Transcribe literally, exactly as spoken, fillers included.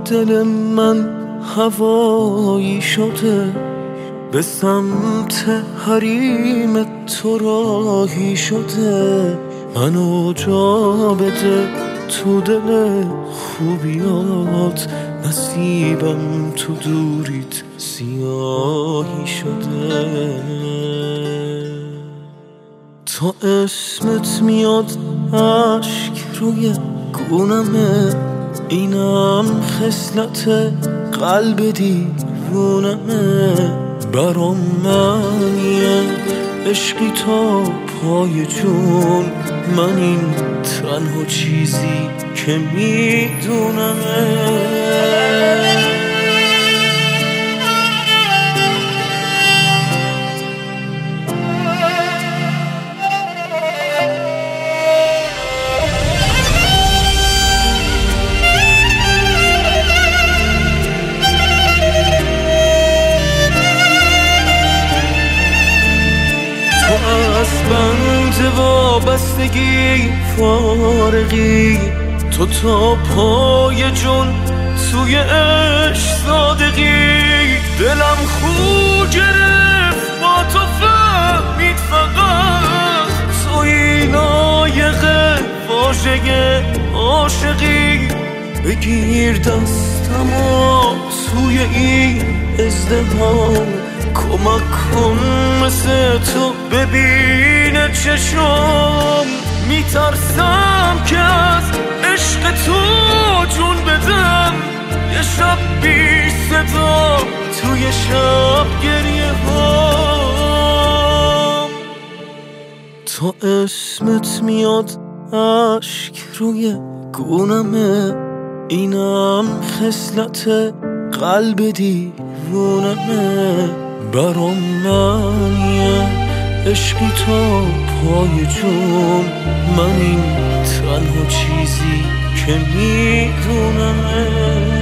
دل من هوایی شده، به سمت حریم تو راهی شده. منو جا بده تو دل خوبیات، نصیبم تو دوریت سیاهی شده. تا اسمت میاد عشق روی گونمه، اینم خصلت قلب دیوونمه. برام معنیه عشقی تا پای جون، من این تنها چیزی که میدونمه. از بند وابستگی فارغی، تو تا پای جون توی عشق صادقی. دلم خو گرفت با تو فهمید فقط توی لایق واژه عاشقی. بگیر دستمو توی این ازدحام، کمک کن مثل تو ببینه چشم. میترسم که از عشق تو جون بدم، یه شب بی صدا توی شب گریه هم. تا اسمت میاد عشق روی گونمه، اینم خصلت قلب دیوونمه. برام معنیه عشقی تا پای جون، من این تنها چیزی که میدونمه.